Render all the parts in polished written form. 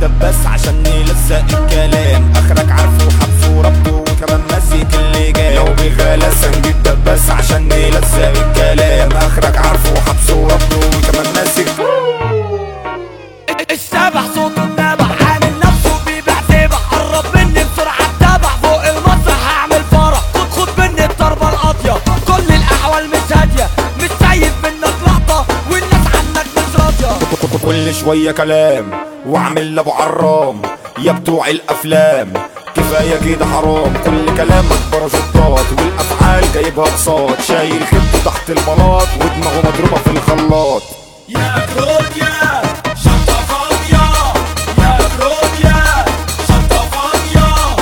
دباس عشان نلزق الكلام، اخرك عارفه وحبسه وربطه وكمان ماسك اللجام. لو بغلاسة نجيب دباس عشان نلزق الكلام، اخرك عارفه وحبسه وربطه وكمان ماسك. الشبح صوته النبح عامل نفسه بيبيع سبح، قرب مني بسرعة اتبع فوق المسرح هعمل فرح، خد مني الضربة القاضية، كل الأحوال مش هادية، مش شايف منك لقطة والناس عنك مش راضية. كل شوية كلام واعمل لابو عرام يا بتوع الافلام، كفاية كده حرام، كل كلامك باراشوتات والافعال جايبها بساط، شايل خيبته تحت البلاط ودماغه مضروبة في الخلاط. يا كروبيا شنطة فاضية، يا كروبيا شنطة فاضية.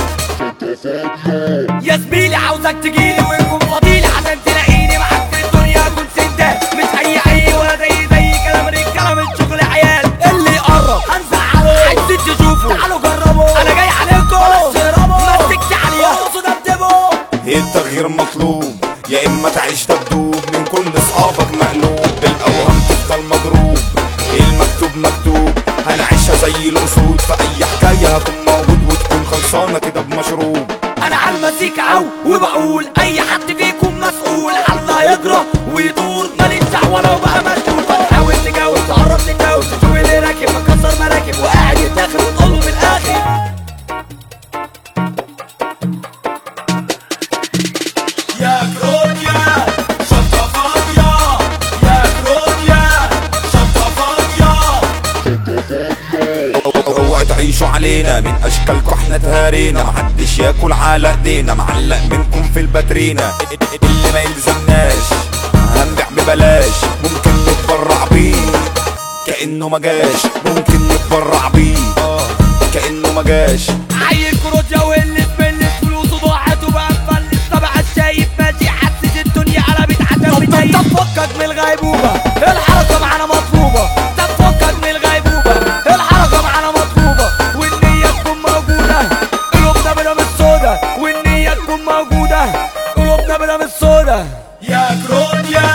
يا زميلي عاوزك تجيلي ويكون فاضيلي عشان تلاقيني معاك في الدنيا، كنت سندان مش اي ولا زي كلام الرجالة من شغل عيال. اللي يقرب هنزعله، عايزين تشوفوا تعالوا جربوا، انا جاي عليكم بس تهربوا، مسكت عليها دبدبوا. التغيير مطلوب يا اما تعيش تبدوب، من كل اصحابك مقلوب بالاوهام تفضل مضروب، المكتوب مكتوب هنعيشها زي الاسود، في اي حكايه هكون موجود وتكون خلصانه كده بمشروب. انا على المزيكا وبقول اي حد فيكم مسؤول عنا يجرى ويدور، ماليش دعوه لو بقى مشدود. فتحاول تجاوب تقرب تتجاوز، تشوف اللي راكب مكسر مراكب وقاعد يتاخر وتقوله من الاخر. يا كروبيا شنطة فاضية، يا كروبيا شنطة فاضية. اوعوا تعيشوا علينا من اشكالكم احنا تهارينا، محدش ياكل على ايدينا، معلق منكم في الباترينا، اللي ما يلزمناش هنبيع ببلاش، ممكن نتبرع بيه كأنه ما جاش، ممكن نتبرع بيه كأنه ما جاش. عيل كروتيا واللي تبلت فلوسه ضاعت وبقى مفلس، طبعا شايف ماشي حاسس الدنيا قلبت عتاوي. طب فكك من الغيبوبة الحركة معانا مطلوبة، طب فكك من الغيبوبة الحركة معانا مطلوبة، والنية تكون موجودة قلوبنا بلا مش سودا، والنية تكون موجودة قلوبنا بلا مش سودا. يا كروتيا